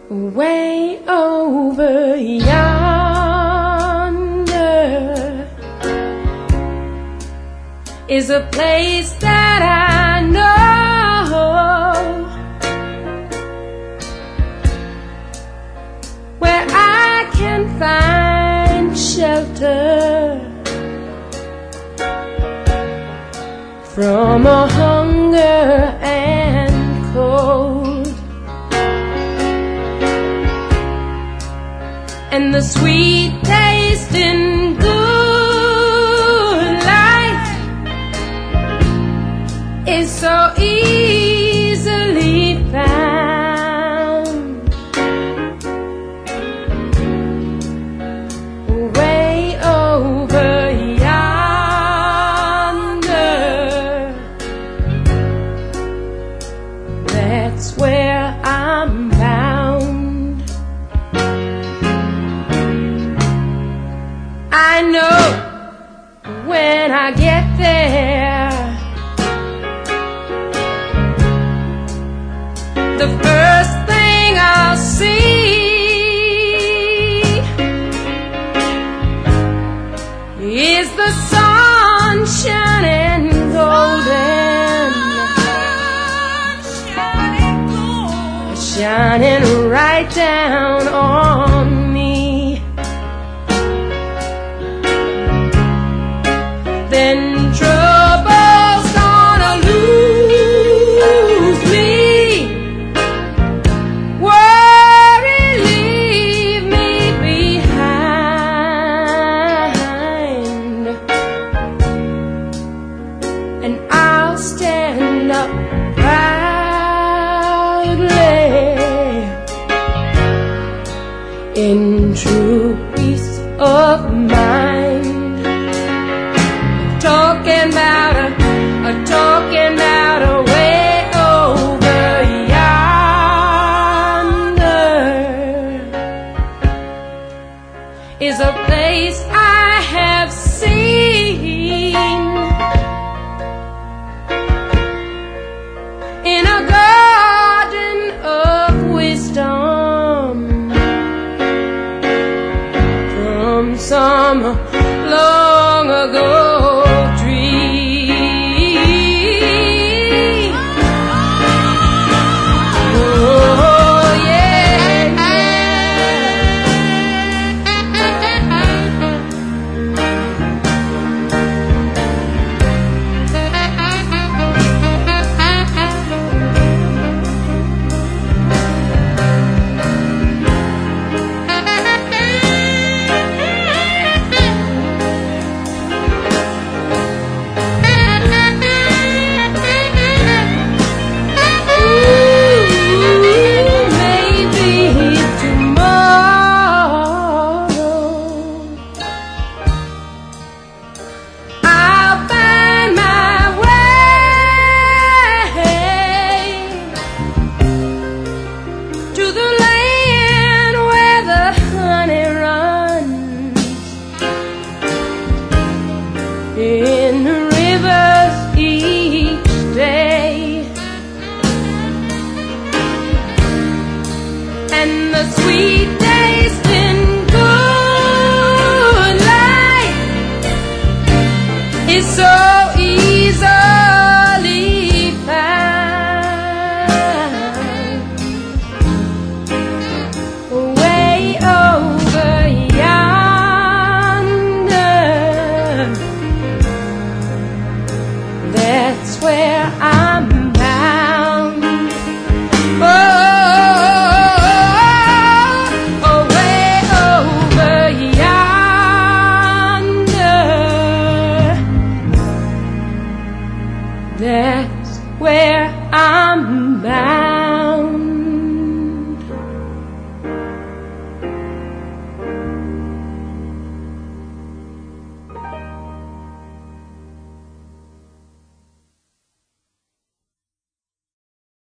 Way over yonder is a place that I know, where I can find shelter from a hunger and cold, and the sweet taste in good life is so easily found. Way over yonder, that's where I'm bound. I know when I get there, the first thing I'll see is the sun shining golden, shining right down on me. Then trouble's gonna lose me, worry leave me behind, and I'll stand up proudly in true peace of mind. Talking about a way over yonder is a place I have seen in a garden of wisdom from some long ago. In rivers each day, and the sweet taste in good life is so easily found. Way over yonder, that's where I